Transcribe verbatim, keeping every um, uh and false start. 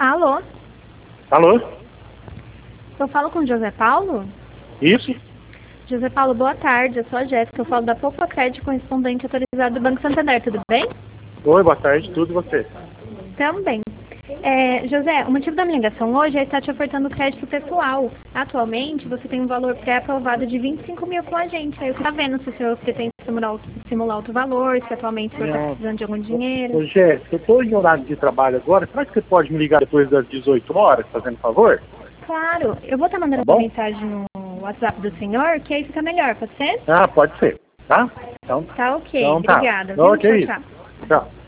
Alô? Alô? Eu falo com o José Paulo? Isso? José Paulo, boa tarde. Eu sou a Jéssica. Eu falo da Poupa Crédito, correspondente autorizado do Banco Santander. Tudo bem? Oi, boa tarde. Tudo e você? Também. É, José, o motivo da minha ligação hoje é estar te ofertando crédito pessoal. Atualmente, você tem um valor pré-aprovado de vinte e cinco mil com a gente. Aí eu quero vendo se o senhor pretende simular, simular outro valor, se atualmente o senhor está precisando de algum dinheiro. Ô, Jéssica, eu estou em horário de trabalho agora. Será que você pode me ligar depois das dezoito horas, fazendo favor? Claro, eu vou estar mandando Tá uma bom? mensagem no WhatsApp do senhor, que aí fica melhor, pode ser? Ah, pode ser. Tá? Então, Tá ok, então tá. obrigada. Viu? Ok, Tchau, isso. tchau. Tchau.